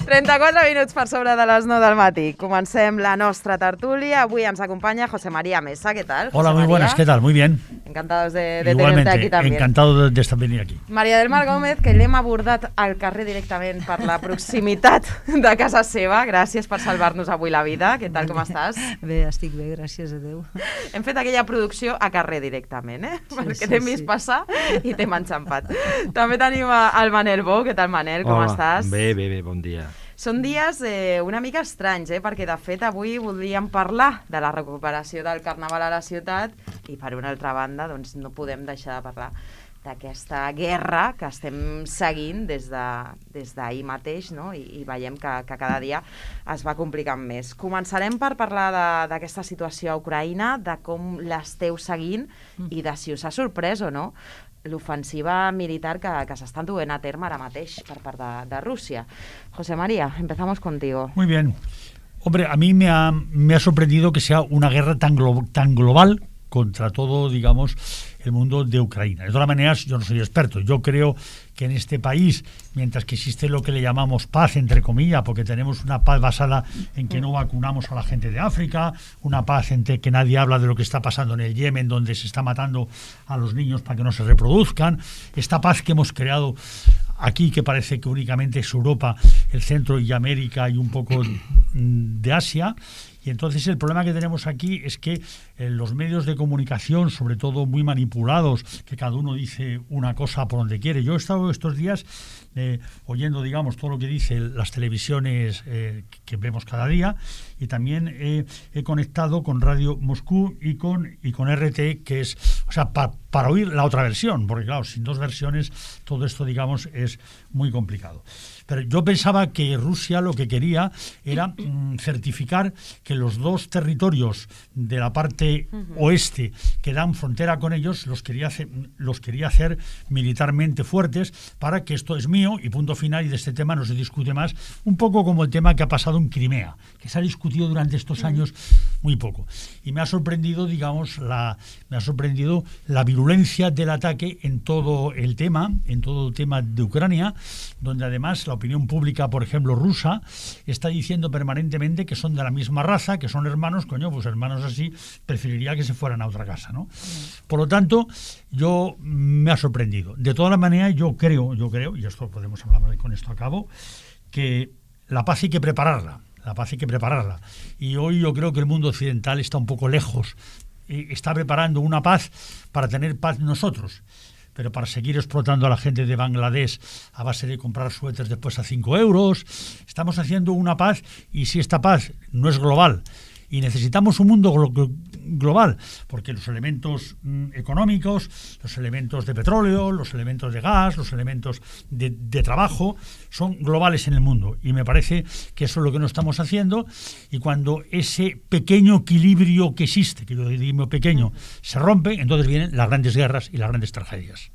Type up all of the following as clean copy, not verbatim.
34 minuts per sobre de les 9 del matí. Comencem la nostra tertúlia. Avui ens acompaña José María Mesa. ¿Qué tal? Hola, muy buenas. ¿Qué tal? Muy bien. Encantados de tenerte aquí també. Encantado de venir aquí. Maria del Mar Gómez, que l'hem abordat al carrer directament per la proximitat de casa seva. Gràcies per salvar-nos avui la vida. Què tal, com estàs? Bé, estic bé, gràcies a Déu. Hem fet aquella producció a carrer directament, Sí, perquè t'hem vist passar i t'hem enxampat. També tenim el Manel Bou. Què tal, Manel? Com estàs? Bé, bon dia. Són dies una mica estranys, perquè de fet avui voldríem parlar de la recuperació del Carnaval a la ciutat i per una altra banda doncs, no podem deixar de parlar d'aquesta guerra que estem seguint des d'ahir mateix, no? I veiem que cada dia es va complicant més. Començarem per parlar d'aquesta situació a Ucraïna, de com l'esteu seguint i de si us ha sorprès o no l'ofensiva militar que s'estan duent a terme ara mateix per part de Rússia. José María, empezamos contigo. Muy bien. Hombre, a mí me ha sorprendido que sea una guerra tan global contra todo, digamos, el mundo de Ucrania. De todas maneras, yo no soy experto. Yo creo que en este país, mientras que existe lo que le llamamos paz, entre comillas, porque tenemos una paz basada en que no vacunamos a la gente de África, una paz en que nadie habla de lo que está pasando en el Yemen, donde se está matando a los niños para que no se reproduzcan, esta paz que hemos creado aquí, que parece que únicamente es Europa, el centro y América y un poco de Asia. Y entonces el problema que tenemos aquí es que los medios de comunicación, sobre todo muy manipulados, que cada uno dice una cosa por donde quiere. Yo he estado estos días oyendo, digamos, todo lo que dicen las televisiones que vemos cada día, y también he conectado con Radio Moscú y con RT, que es, o sea, para oír la otra versión, porque claro, sin dos versiones todo esto, digamos, es muy complicado. Pero yo pensaba que Rusia lo que quería era certificar que los dos territorios de la parte oeste que dan frontera con ellos los quería hacer militarmente fuertes, para que esto es mío y punto final, y de este tema no se discute más, un poco como el tema que ha pasado en Crimea, que se ha discutido durante estos años muy poco. Y me ha sorprendido, digamos, la virulencia del ataque en todo el tema de Ucrania, donde además la opinión pública, por ejemplo, rusa, está diciendo permanentemente que son de la misma raza, que son hermanos. Coño, pues hermanos así, preferiría que se fueran a otra casa, ¿no? Por lo tanto, me ha sorprendido. De todas maneras, yo creo, y esto podemos hablar con esto a cabo, que la paz hay que prepararla. Y hoy yo creo que el mundo occidental está un poco lejos. Está preparando una paz para tener paz nosotros, pero para seguir explotando a la gente de Bangladesh a base de comprar suéteres después a 5 euros. Estamos haciendo una paz, y si esta paz no es global, y necesitamos un mundo global, porque los elementos económicos, los elementos de petróleo, los elementos de gas, los elementos de trabajo son globales en el mundo, y me parece que eso es lo que no estamos haciendo. Y cuando ese pequeño equilibrio que existe, que yo digo pequeño, se rompe, entonces vienen las grandes guerras y las grandes tragedias.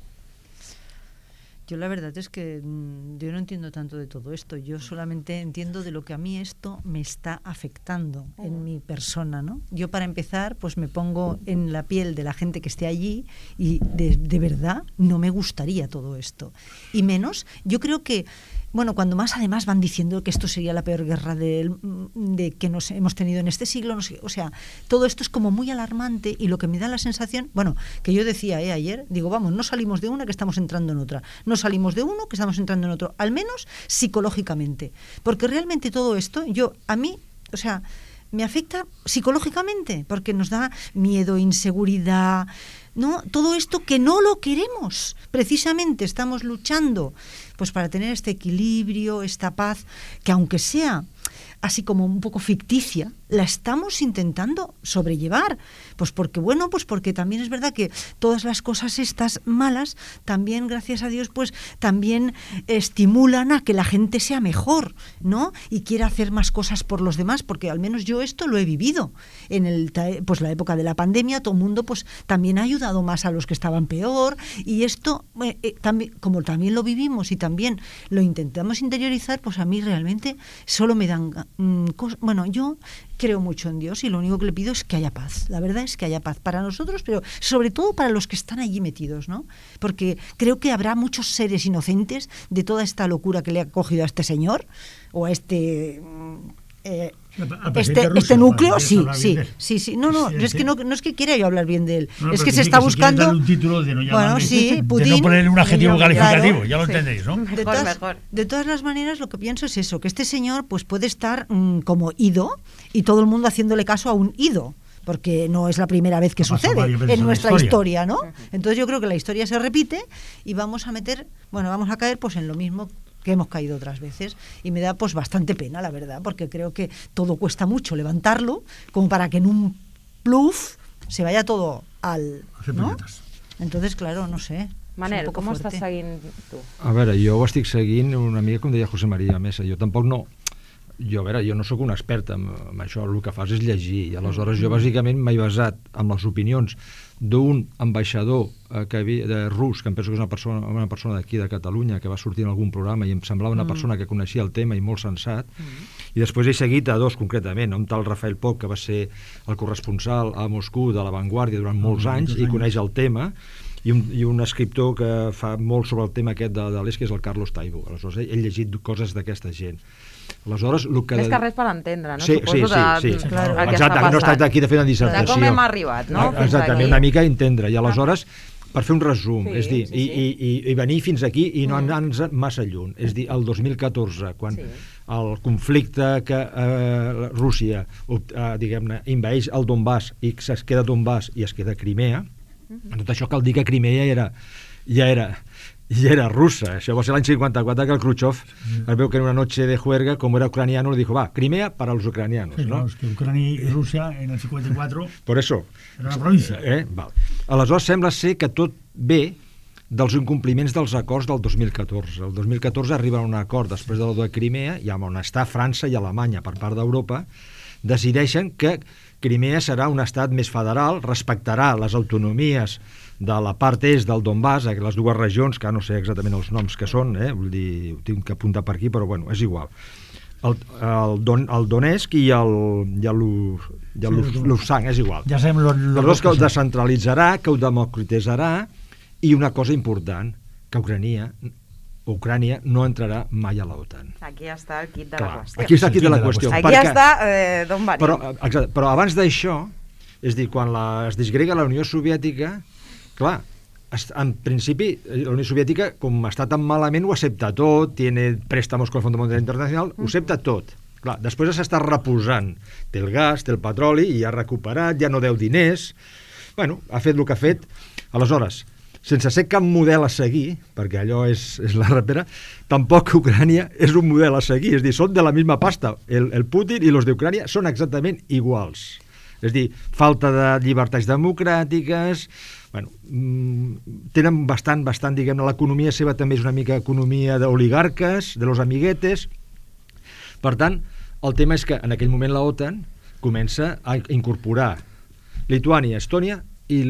Yo la verdad es que yo no entiendo tanto de todo esto. Yo solamente entiendo de lo que a mí esto me está afectando en mi persona, ¿no? Yo, para empezar, pues me pongo en la piel de la gente que esté allí, y de verdad no me gustaría todo esto. Y menos, yo creo que, bueno, cuando más además van diciendo que esto sería la peor guerra de que nos hemos tenido en este siglo, no sé, o sea, todo esto es como muy alarmante, y lo que me da la sensación, bueno, que yo decía ayer, digo, vamos, no salimos de una que estamos entrando en otra, no salimos de uno que estamos entrando en otro, al menos psicológicamente, porque realmente todo esto, a mí, o sea, me afecta psicológicamente, porque nos da miedo, inseguridad, ¿no? Todo esto que no lo queremos. Precisamente estamos luchando pues para tener este equilibrio, esta paz, que aunque sea así como un poco ficticia, la estamos intentando sobrellevar. Pues porque también es verdad que todas las cosas estas malas también, gracias a Dios, pues también estimulan a que la gente sea mejor, ¿no? Y quiera hacer más cosas por los demás, porque al menos yo esto lo he vivido. En la época de la pandemia, todo el mundo pues también ha ayudado ayudado más a los que estaban peor, y esto, también, como también lo vivimos y también lo intentamos interiorizar, pues a mí realmente solo me dan cosas. Bueno, yo creo mucho en Dios y lo único que le pido es que haya paz. La verdad es que haya paz para nosotros, pero sobre todo para los que están allí metidos, ¿no? Porque creo que habrá muchos seres inocentes de toda esta locura que le ha cogido a este señor o a este núcleo, sí. No, es que no es que quiera yo hablar bien de él, es que se está buscando un título de no bueno, sí, Putin, de no ponerle un adjetivo calificativo, claro, ya lo entendéis, ¿no? De todas las maneras, lo que pienso es eso, que este señor pues puede estar como ido y todo el mundo haciéndole caso a un ido, porque no es la primera vez que sucede en nuestra historia, ¿no? Entonces yo creo que la historia se repite y vamos a caer pues en lo mismo que hemos caído otras veces, y me da pues bastante pena, la verdad, porque creo que todo cuesta mucho levantarlo, como para que en un pluf se vaya todo al... ¿no? Entonces, claro, no sé. Manel, com ho estàs seguint tu? A veure, jo ho estic seguint una mica com deia José María Mesa, jo tampoc no... Jo no sóc un expert en això, el que fas és llegir, i aleshores jo bàsicament m'he basat en les opinions d'un ambaixador rus, que em penso que és una persona d'aquí de Catalunya, que va sortir en algun programa i em semblava una persona que coneixia el tema i molt sensat, i després he seguit a dos concretament, un tal Rafael Poch, que va ser el corresponsal a Moscou de La Vanguardia durant molts anys i coneix el tema, i un escriptor que fa molt sobre el tema aquest de l'est, que és el Carlos Taibo. Aleshores he llegit coses d'aquesta gent. Aleshores, més que res per entendre, no? Sí. Exacte, no he estat aquí de fer una dissertació. De com hem arribat, no? Exactament, una mica entendre. I aleshores, per fer un resum, és dir, i venir fins aquí i no anar-nos massa lluny. És dir, el 2014, quan el conflicte que Rússia, diguem-ne, invadeix el Donbass i es queda Donbass i es queda Crimea, en tot això cal dir que Crimea ja era rusa. Això va ser l'any 54 que el Khrushchev es veu que en una noche de juerga, como era ucraniano, le dijo, va, Crimea para los ucranianos, sí, ¿no? Es que Ucrania y Rusia en el 54 por eso era una província. Val. Aleshores sembla ser que tot ve dels incompliments dels acords del 2014. El 2014 arriba a un acord després de la de Crimea, i on està França i Alemanya per part d'Europa, decideixen que Crimea serà un estat més federal, respectarà les autonomies de la part est del Donbass, les dues regions, que no sé exactament els noms que són, vull dir, ho tinc que apuntar per aquí, però bueno, és igual. El Donetsk i el Luhansk, és igual. Ja sabem aleshores que ho descentralitzarà, que ho democratitzarà, i una cosa important, que Ucrània no entrarà mai a l'OTAN. Aquí està el quid de la qüestió. Aquí està el quid de la qüestió. Aquí està d'on venim. Però abans d'això, és dir, quan es disgrega la Unió Soviètica, clar, en principi la Unió Soviètica, com està tan malament, ho accepta tot, tiene préstamos con el Fondo Monetario Internacional, ho accepta tot. Clar, després s'està reposant, té el gas, té el petroli, i ha recuperat, ja no deu diners, bueno, ha fet el que ha fet. Aleshores, sense ser cap model a seguir, perquè allò és la repera, tampoc Ucrània és un model a seguir, és dir, són de la misma pasta. El Putin i los d'Ucrània són exactament iguals. És dir, falta de llibertats democràtiques, bueno, tenen bastant, diguem-ne, l'economia seva també és una mica economia d'oligarques, de los amiguetes. Per tant, el tema és que en aquell moment la OTAN comença a incorporar Lituània, Estònia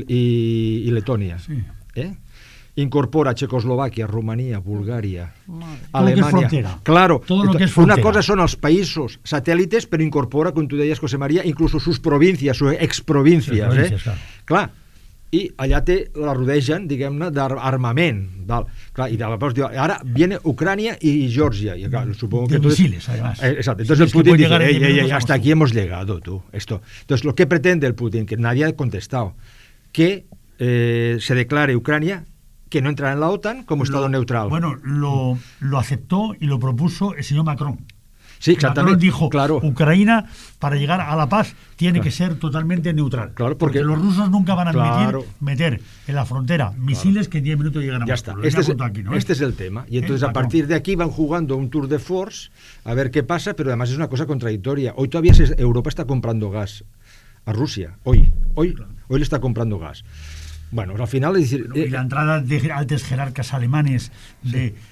i Letònia. Sí. Incorpora Checoslovàquia, Romania, Bulgària, Alemanya. Claro, todo lo que es frontera. Una cosa son los países satélites, pero incorpora, com tu deies, José María, incluso sus provincias, sus exprovincias. Clar, i allà la rodegen, diguem-ne, d'armament. Clar, i llavors diu, ara viene Ucrania y Georgia. Y claro, supongo que misiles, además. Exacto. Entonces el Putin dice, hasta aquí hemos llegado, tú. Entonces, lo que pretende el Putin, que nadie ha contestado, que se declare Ucrania que no entrará en la OTAN como Estado neutral. Bueno, lo aceptó y lo propuso el señor Macron. Sí, exactamente. Macron dijo, claro. Ucrania, para llegar a la paz, tiene que ser totalmente neutral. Claro, porque los rusos nunca van a meter en la frontera misiles que en 10 minutos llegan a Moscú. Ya está. Este es el tema. Y entonces a partir de aquí van jugando un tour de force a ver qué pasa, pero además es una cosa contradictoria. Hoy todavía Europa está comprando gas a Rusia. Hoy le está comprando gas. Bueno, al final... y la entrada de altos jerarcas alemanes de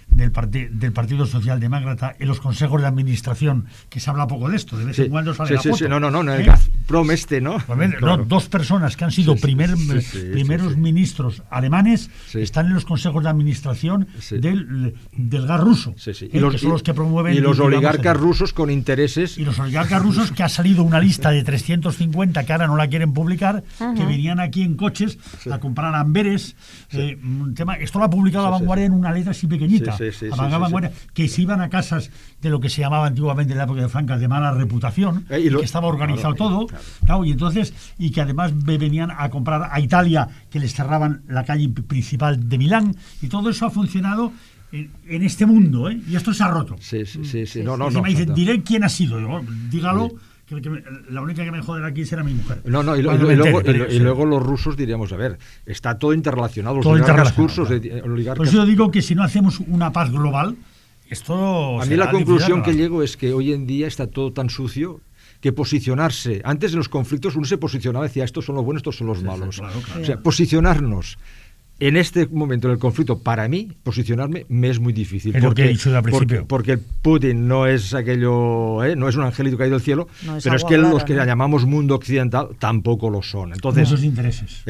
del Partido Socialdemócrata en los consejos de administración, que se habla poco de esto, de vez en cuando sale la foto. No, el Gazprom ¿no? Pues claro. Dos personas que han sido primeros ministros alemanes están en los consejos de administración del gas ruso, que son los que promueven... Y los oligarcas rusos con intereses... Y los oligarcas rusos, que ha salido una lista de 350 que ahora no la quieren publicar, que venían aquí en coches a comprar Amberes. Un tema, esto lo ha publicado La Vanguardia en una letra así pequeñita. Que se iban a casas de lo que se llamaba antiguamente en la época de Franco de mala reputación, que estaba organizado todo, y entonces, y que además venían a comprar a Italia, que les cerraban la calle principal de Milán, y todo eso ha funcionado en este mundo, y esto se ha roto. Me dicen, diré quién ha sido. Digo, dígalo. Que la única que me joder aquí será mi mujer. Y luego los rusos diríamos, a ver, está todo interrelacionado. Los oligarcas. Pues yo digo que si no hacemos una paz global, esto... A mí la conclusión que llego es que hoy en día está todo tan sucio que posicionarse... Antes de los conflictos uno se posicionaba y decía, estos son los buenos, estos son los malos. Claro. O sea, posicionarnos... En este momento del conflicto, para mí, posicionarme me es muy difícil. Es lo que he dicho al principio. Porque Putin no es aquello, no es un angelito caído del cielo, pero es que los que llamamos mundo occidental tampoco lo son. Entonces, esos intereses.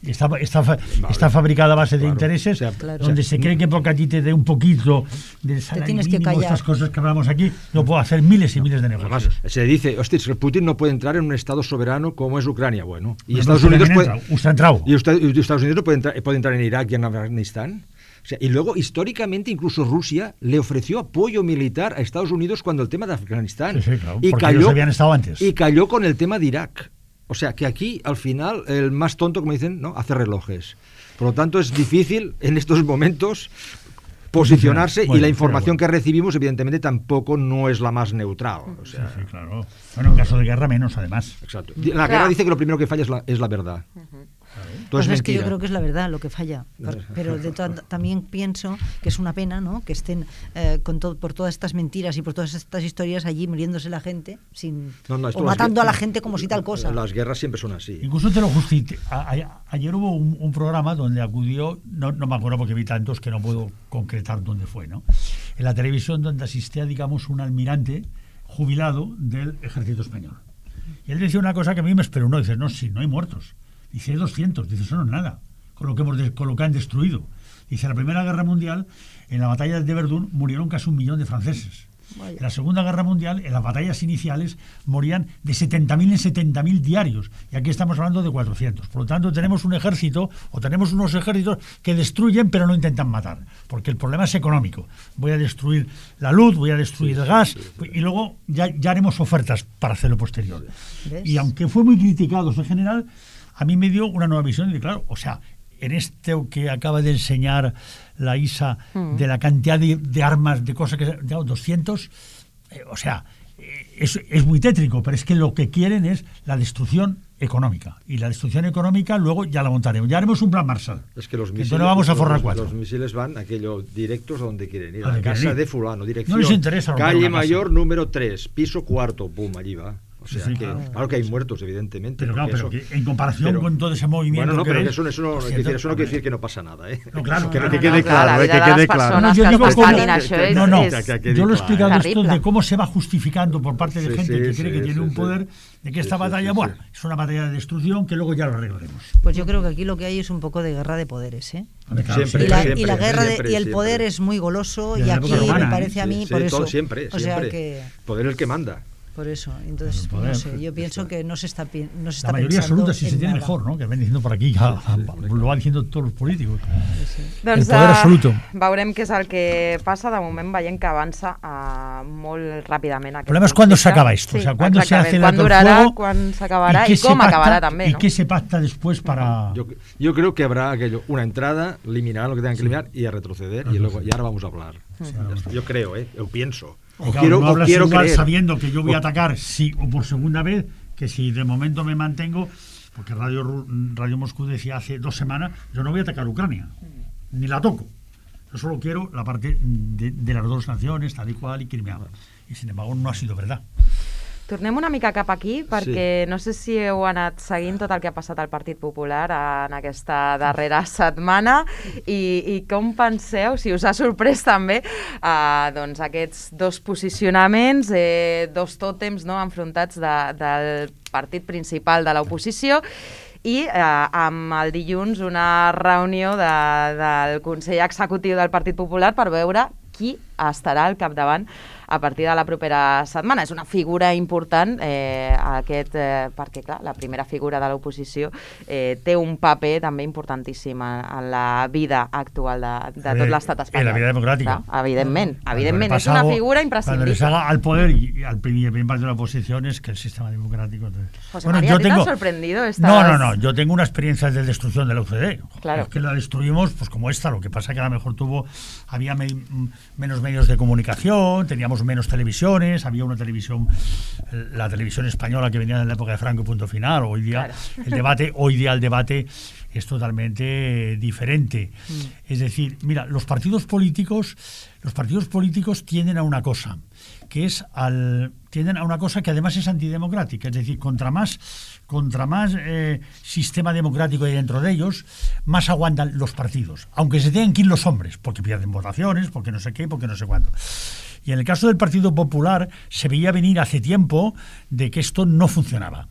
Está fabricada a base de intereses, donde se cree que porque a ti te dé un poquito de salario mínimo, estas cosas que hablamos aquí, yo puedo hacer miles y miles de negocios. Además, se dice, hostia, que Putin no puede entrar en un estado soberano como es Ucrania. Bueno, y Estados Unidos puede... Y Estados Unidos puede entrar en Irak y en Afganistán. O sea, y luego, históricamente, incluso Rusia le ofreció apoyo militar a Estados Unidos cuando el tema de Afganistán. Claro, y porque ellos habían estado antes. Y cayó con el tema de Irak. O sea, que aquí, al final, el más tonto, como dicen, ¿no?, hace relojes. Por lo tanto, es difícil en estos momentos posicionarse, y la información que recibimos, evidentemente, tampoco no es la más neutral. O sea, claro. Bueno, en caso de guerra menos, además. Exacto. La guerra dice que lo primero que falla es la verdad. Pues es que yo creo que es la verdad lo que falla, pero también pienso que es una pena, ¿no?, que estén por todas estas mentiras y por todas estas historias allí muriéndose la gente o matando a la gente como si tal cosa. Las guerras siempre son así. Incluso te lo justifico. Ayer hubo un programa donde acudió, no me acuerdo porque vi tantos que no puedo concretar dónde fue, ¿no?, en la televisión, donde asistía, digamos, un almirante jubilado del ejército español. Y él decía una cosa que a mí me esperó, dice, no, si no hay muertos. Dice, hay 200. Dice, eso no es nada, con lo que han destruido. Dice, en la Primera Guerra Mundial, en la batalla de Verdún, murieron casi 1 millón de franceses. Vaya. En la Segunda Guerra Mundial, en las batallas iniciales, morían de 70.000 en 70.000 diarios. Y aquí estamos hablando de 400. Por lo tanto, tenemos un ejército, o tenemos unos ejércitos que destruyen, pero no intentan matar. Porque el problema es económico. Voy a destruir la luz, voy a destruir el gas, y luego ya haremos ofertas para hacer lo posterior. ¿Ves? Y aunque fue muy criticado en general, a mí me dio una nueva visión de, claro, o sea, en esto que acaba de enseñar la Isa, de la cantidad de armas, de cosas que... 200, o sea, es muy tétrico, pero es que lo que quieren es la destrucción económica. Y la destrucción económica luego ya la montaremos. Ya haremos un plan Marshall. Es que los misiles, no vamos a forrar 4. Los misiles van directos a donde quieren ir. A la casa de fulano, dirección. No les interesa. Calle Mayor, número 3, piso 4, pum, allí va. O sea, claro que hay muertos, evidentemente. Pero claro, que en comparación con todo ese movimiento... Bueno, pero eso no quiere decir que no pasa nada, ¿eh? No, claro. Que quede claro, que quede claro. Yo digo yo lo he explicado esto de cómo se va justificando por parte de gente que cree que tiene un poder, de que esta batalla, es una batalla de destrucción que luego ya lo arreglaremos. Pues yo creo que aquí lo que hay es un poco de guerra de poderes, ¿eh? Siempre, y la guerra y el poder es muy goloso, y aquí me parece a mí, por eso... Siempre. Poder es el que manda. Por eso, entonces, no sé, yo pienso que no se está pensando. La mayoría absoluta, si se tiene mejor, ¿no? Que ven diciendo por aquí, lo van diciendo todos los políticos. Doncs, el poder absoluto. Veurem què és el que passa. De moment veiem que avança molt ràpidament. El problema es cuándo se acaba esto, o sea, cuándo se hace el alto el fuego, cuándo se acabará y cómo acabará también, ¿no? Y qué se pacta después para... Yo creo que habrá una entrada, eliminarán lo que tengan que eliminar y a retroceder, y ahora vamos a hablar. Yo creo, yo pienso. No hablas igual sabiendo que yo voy a atacar o por segunda vez, que si de momento me mantengo, porque Radio Moscú decía hace 2 semanas, yo no voy a atacar Ucrania, ni la toco. Yo solo quiero la parte de las 2 naciones, tal y cual, y Crimea. Y sin embargo no ha sido verdad. Tornem una mica cap aquí, perquè no sé si heu anat seguint tot el que ha passat al Partit Popular en aquesta darrera setmana i com penseu, si us ha sorprès també, doncs aquests dos posicionaments, dos tòtems enfrontats del partit principal de l'oposició, i amb el dilluns una reunió del Consell Executiu del Partit Popular per veure qui estarà al capdavant a partir de la propera setmana. És una figura important perquè, clar, la primera figura de l'oposició té un paper també importantíssim en la vida actual de tot l'estat espanyol. En la vida democràtica. Evidentment, és una figura imprescindible. Cuando les haga al poder y al primer parte de la oposición es que el sistema democrático... José María, ¿te has sorprendido? No, yo tengo una experiencia de destrucción de la UCD. Claro. Es que la destruimos pues como esta, lo que pasa que a lo mejor había menos medios de comunicación, teníamos menos televisiones, había una televisión, la televisión española que venía en la época de Franco y punto final. Hoy día el debate es totalmente diferente. Es decir, mira, los partidos políticos tienden a una cosa, tienden a una cosa que además es antidemocrática. Es decir, contra más sistema democrático hay dentro de ellos, más aguantan los partidos, aunque se tengan que ir los hombres, porque pierden votaciones, porque no sé qué, porque no sé cuánto. Y en el caso del Partido Popular se veía venir hace tiempo de que esto no funcionaba,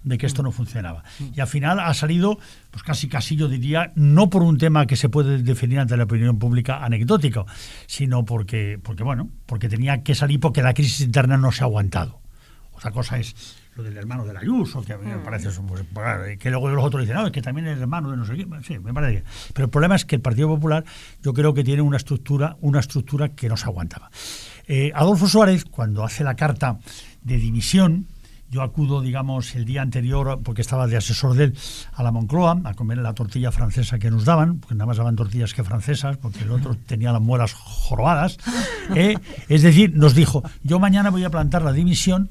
Y al final ha salido, pues casi yo diría, no por un tema que se puede definir ante la opinión pública anecdótico, sino porque tenía que salir porque la crisis interna no se ha aguantado. Otra cosa es lo del hermano de la Ayuso, que a mí me parece que luego los otros dicen, no, es que también es el hermano de no sé qué. Sí, me parece bien. Pero el problema es que el Partido Popular yo creo que tiene una estructura que no se aguantaba. Adolfo Suárez, cuando hace la carta de dimisión, yo acudo, digamos, el día anterior, porque estaba de asesor de él, a la Moncloa, a comer la tortilla francesa que nos daban, porque nada más daban tortillas que francesas, porque el otro tenía las muelas jorobadas. Es decir, nos dijo, yo mañana voy a plantar la dimisión.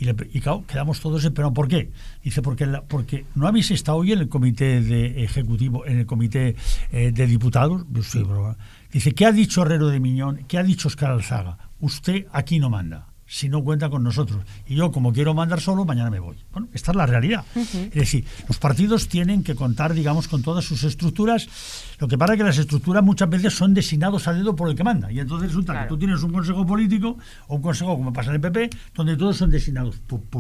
Y claro, quedamos todos esperando. ¿Por qué? Dice, porque no habéis estado hoy en el comité de ejecutivo, en el comité de diputados. Sí, pero, dice, ¿qué ha dicho Herrero de Miñón? ¿Qué ha dicho Óscar Alzaga? Usted aquí no manda, si no cuenta con nosotros. Y yo, como quiero mandar solo, mañana me voy. Bueno, esta es la realidad. Es decir, los partidos tienen que contar, digamos, con todas sus estructuras. Lo que pasa es que las estructuras muchas veces son designados a dedo por el que manda. Y entonces resulta que tú tienes un consejo político o un consejo, como pasa en el PP, donde todos son designados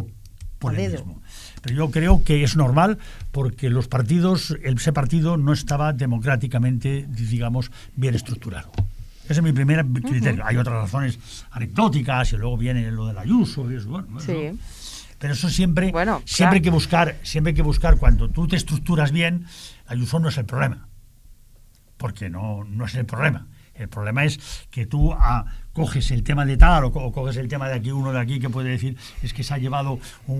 por el mismo. Pero yo creo que es normal porque los partidos, ese partido no estaba democráticamente, digamos, bien estructurado. Ese es mi primer criterio. Hay otras razones anecdóticas y luego viene lo del Ayuso y eso, bueno, sí. Pero eso siempre hay que buscar cuando tú te estructuras bien. Ayuso no es el problema, porque no es el problema. El problema es que tú coges el tema de tal o coges el tema de aquí, uno de aquí que puede decir es que se ha llevado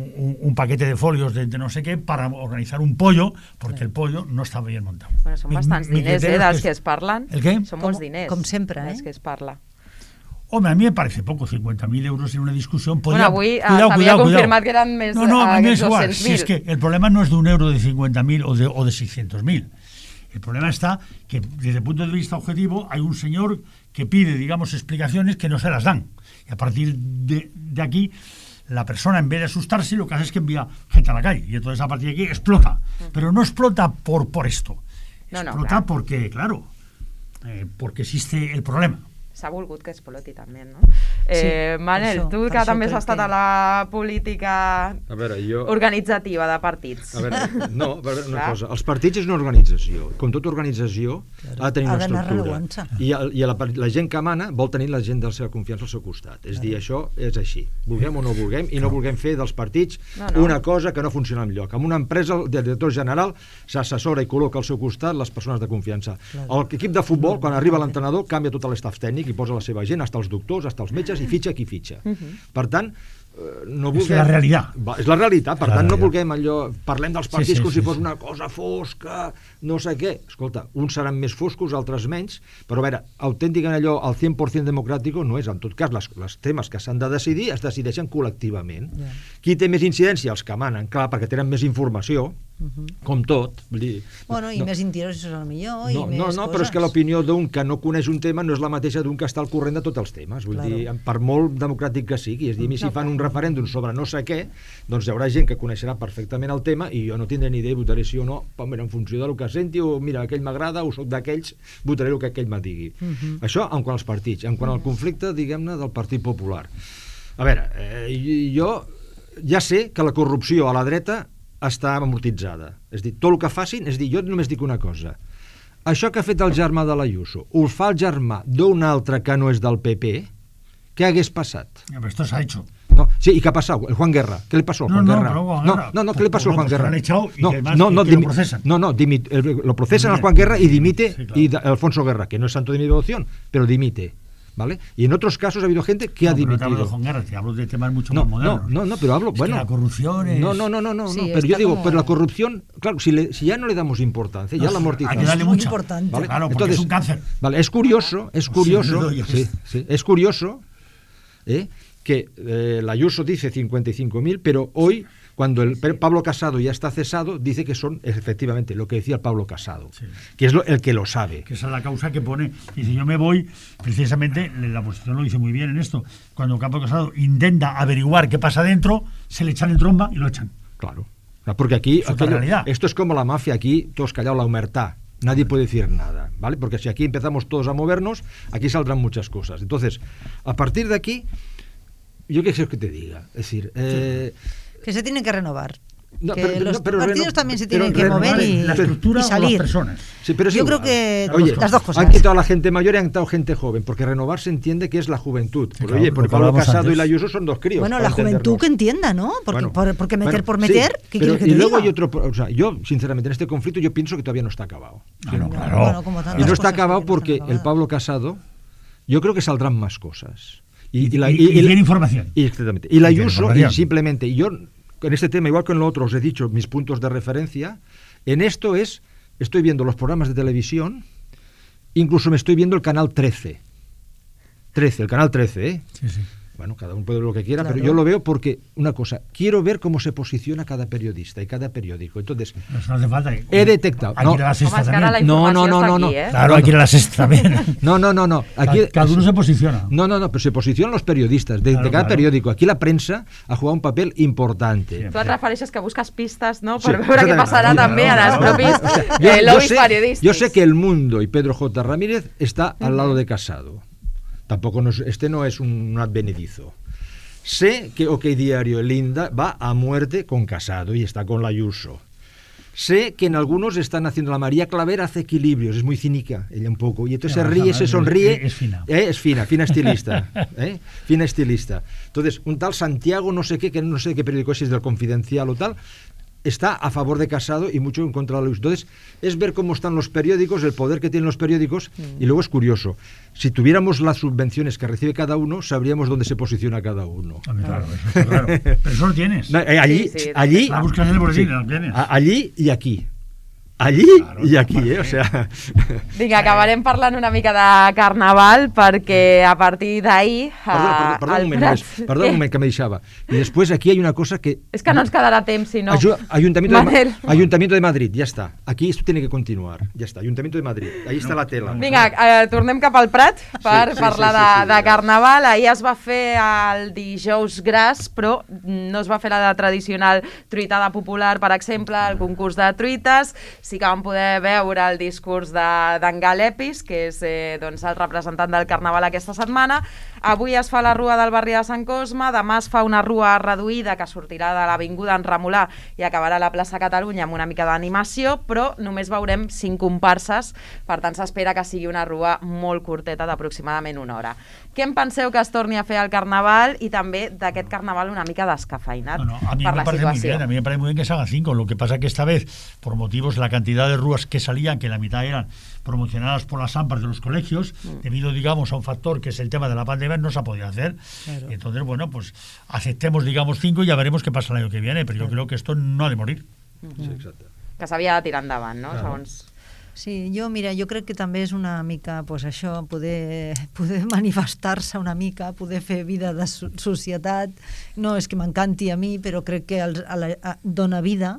un paquete de folios de no sé qué para organizar un pollo, porque el pollo no está bien montado. Bueno, son bastants diners, dels que es parlen. ¿El qué? Són molts diners. Com sempre, dels que es parla. Hombre, a mí me parece poco, 50.000 euros en una discusión. Bueno, avui s'havia confirmat que eren més aquests 200.000. Si es que el problema no es de un euro de 50.000 o de 600.000. El problema está que desde el punto de vista objetivo hay un señor que pide, digamos, explicaciones que no se las dan. Y a partir de aquí, la persona, en vez de asustarse, lo que hace es que envía gente a la calle. Y entonces a partir de aquí explota. Pero no explota por esto. Explota porque, claro, porque existe el problema. S'ha volgut que exploti també, no? Sí, Manel, tu que també has estat a la política organitzativa de partits. A veure, una cosa. Els partits és una organització. Com tota organització, ha de tenir una estructura. I la gent que mana vol tenir la gent de la seva confiança al seu costat. És dir, això és així. Vulguem o no vulguem, i no vulguem fer dels partits una cosa que no funciona enlloc. En una empresa, el director general s'assessora i col·loca al seu costat les persones de confiança. L'equip de futbol, quan arriba l'entrenador, canvia tot l'estaf tècnic i posa la seva gent, hasta els doctors, hasta els metges, i fitxa qui fitxa. Per tant, no vulguem... És la realitat. És la realitat, per tant, no vulguem allò... Parlem dels partits com si fos una cosa fosca, no sé què. Escolta, uns seran més foscos, altres menys, però a veure, autènticament allò, el 100% democràtic no és. En tot cas, els temes que s'han de decidir es decideixen col·lectivament. Qui té més incidència? Els que manen, clar, perquè tenen més informació, Com tot. Vull dir, Bueno, i més interessos, potser, i no, més no, coses. però és que l'opinió d'un que no coneix un tema no és la mateixa d'un que està al corrent de tots els temes. Vull dir, per molt democràtic que sigui, és dir, a mi si fan un referèndum sobre no sé què, doncs hi haurà gent que coneixerà perfectament el tema i jo no tindré ni idea, votaré sí o no, en funció del que senti, o mira, aquell m'agrada, o soc d'aquells, votaré el que aquell me digui. Això en quant als partits. En quant al conflicte, diguem-ne, del Partit Popular. A veure, jo ja sé que la corrupció a la dreta està amortitzada. És dir, tot el que facin, és dir, jo només dic una cosa. Això que ha fet el germà de l'Ayuso, ho fa el germà d'un altre que no és del PP, què hagués passat? Pero esto se ha hecho. No, sí, ¿y qué ha pasado? El Juan Guerra. ¿Qué le pasó al Juan Guerra? No, ¿qué le pasó al Juan Guerra? Lo han echado y además lo procesan. Lo procesan al Juan Guerra y dimite, sí, claro. Y Alfonso Guerra, que no es santo de mi devoción, pero dimite. ¿Vale? Y en otros casos ha habido gente que ha dimitido. No te hablo de Juan Guerra, te hablo de temas mucho más modernos. No, pero hablo, bueno. Que la corrupción es... No, sí, pero yo digo, como... pero la corrupción, claro, si ya no le damos importancia, ya la amortizamos. Hay que darle mucha. Importante. ¿Vale? Claro, porque entonces, es un cáncer. Vale, es curioso, es curioso que la Ayuso dice 55.000, pero hoy, cuando el Pablo Casado ya está cesado, dice que son efectivamente lo que decía el Pablo Casado, sí, que es el que lo sabe. Que esa es la causa que pone. Dice, yo me voy, precisamente, la oposición lo dice muy bien en esto, cuando Pablo Casado intenta averiguar qué pasa dentro, se le echan en tromba y lo echan. Claro, porque aquí, esto es como la mafia, aquí todos callados, la humertad. Nadie puede decir nada, ¿vale? Porque si aquí empezamos todos a movernos, aquí saldrán muchas cosas. Entonces, a partir de aquí, yo qué sé que te diga. Es decir, que se tienen que renovar. No, que los partidos también se tienen que mover y la estructura y salir. O las personas. Sí, pero yo creo que oye, las dos cosas. Han quitado a la gente mayor y han quitado gente joven, porque renovar se entiende que es la juventud. Sí, claro, oye, porque Pablo Casado antes y la Ayuso son dos críos. Bueno, la juventud que entienda, ¿no? Porque meter por meter, sí, ¿qué quieres que te y luego diga? hay otro, o sea, yo sinceramente en este conflicto yo pienso que todavía no está acabado. Claro. Bueno, como y no está acabado porque el Pablo Casado, yo creo que saldrán más cosas. Y tiene información. Exactamente. Y la Ayuso, y simplemente, y yo en este tema, igual que en lo otro, os he dicho mis puntos de referencia, en esto estoy viendo los programas de televisión, incluso me estoy viendo el canal 13. El canal 13, ¿eh? Sí, sí. Bueno, cada uno puede ver lo que quiera, claro. Pero yo lo veo porque, una cosa, quiero ver cómo se posiciona cada periodista y cada periódico. Entonces, no hace falta. He detectado. Hay que ir a la sexta también. No. Aquí, ¿eh? Claro, hay que ir a la sexta también. No. Aquí, cada uno se posiciona. No, pero se posicionan los periodistas de cada periódico. Aquí la prensa ha jugado un papel importante. Tu et refereixes que busques pistes, no?, per veure què passarà també a les propis lobbies periodístics. Yo sé que El Mundo y Pedro J. Ramírez está al lado de Casado. Tampoco este no es un advenedizo. Sé que OK Diario Linda va a muerte con Casado y está con la Ayuso. Sé que en algunos están haciendo, la María Claver hace equilibrios, es muy cínica ella un poco, y entonces se ríe, se sonríe. Es fina. Es fina estilista. Fina estilista. Entonces, un tal Santiago, no sé qué, que no sé de qué periódico es, si es del Confidencial o tal, está a favor de Casado y mucho en contra de la Ayuso. Entonces, es ver cómo están los periódicos, el poder que tienen los periódicos, y luego es curioso. Si tuviéramos las subvenciones que recibe cada uno, sabríamos dónde se posiciona cada uno. Claro, eso está claro. Pero eso lo tienes. Allí, la buscas en el boletín, lo tienes. Allí y aquí. Allí claro, i aquí, o sea... Vinga, acabarem parlant una mica de Carnaval perquè a partir d'ahir... Perdó un moment que me deixava. Y después aquí hay una cosa que... És que no ens quedarà temps, si no... Ayuntamiento de Madrid, ya está. Aquí esto tiene que continuar. Ya está, Ayuntamiento de Madrid. Ahí está la tela. Vinga, tornem cap al Prat per parlar de Carnaval. Ahir es va fer el dijous gras, però no es va fer la tradicional truitada popular, per exemple, el concurs de truites. Sí que vam poder veure el discurs d'en Galepis, que és doncs, el representant del Carnaval aquesta setmana. Avui es fa la rua del barri de Sant Cosme, demà es fa una rua reduïda que sortirà de l'Avinguda en Remolà i acabarà a la plaça Catalunya amb una mica d'animació, però només veurem 5 comparses, per tant s'espera que sigui una rua molt curteta d'aproximadament una hora. Què en penseu que es torni a fer al Carnaval i també d'aquest Carnaval una mica descafeinat per la situació? A mí me parece muy bien que se hagan 5, lo que pasa que esta vez, por motivos la cantidad de ruas que salían, que la mitad eran promocionadas por las AMPAs de los colegios, debido, digamos, a un factor que es el tema de la pandemia, no se ha podido hacer. Claro. Entonces, bueno, pues aceptemos, digamos, 5 y ya veremos qué pasa el año que viene, pero yo creo que esto no ha de morir. Sí, exacte. Que s'havia de tirar endavant, no? Claro. Segons... Sí, jo crec que també és una mica pues, això, poder manifestar-se una mica, poder fer vida de societat. No és que m'encanti a mi, però crec que dona vida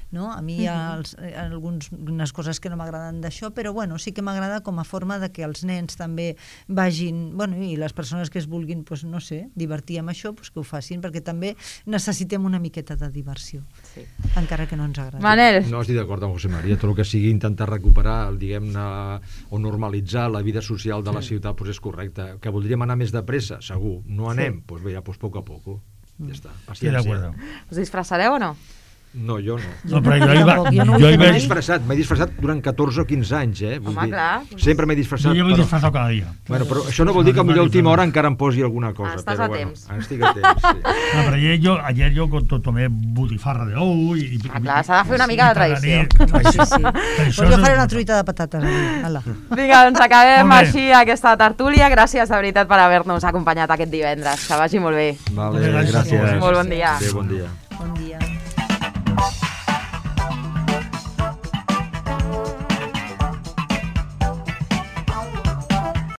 no? A mi hi ha algunes coses que no m'agraden d'això, però bueno, sí que m'agrada com a forma de que els nens també vagin, bueno, i les persones que es vulguin, pues, no sé, divertir amb això, pues, que ho facin, perquè també necessitem una miqueta de diversió, encara que no ens agradi. Manel. No estic d'acord amb José María, tot el que sigui intentar recuperar, diguem-ne, o normalitzar la vida social de la ciutat, pues és correcte. Que voldríem anar més de pressa, segur. No anem, pues bé, pues poco a poco. Ja està, paciència. Us disfressareu o no? No, jo no. No, però M'he disfressat durant 14 o 15 anys, Home, clar. Sempre m'he disfressat. Jo m'he disfressat cada dia. Bueno, però això no vol dir que a millor última hora encara em posi alguna cosa. Estàs a temps. Estic a temps, sí. No, però ayer jo tomé botifarra d'ou i... Clar, s'ha de fer una mica de tradició. Pues jo faré una truita de patates. Vinga, doncs acabem així aquesta tertúlia. Gràcies de veritat per haver-nos acompanyat aquest divendres. Que vagi molt bé. Vale, gràcies. Molt bon dia. Bon dia. Bon dia.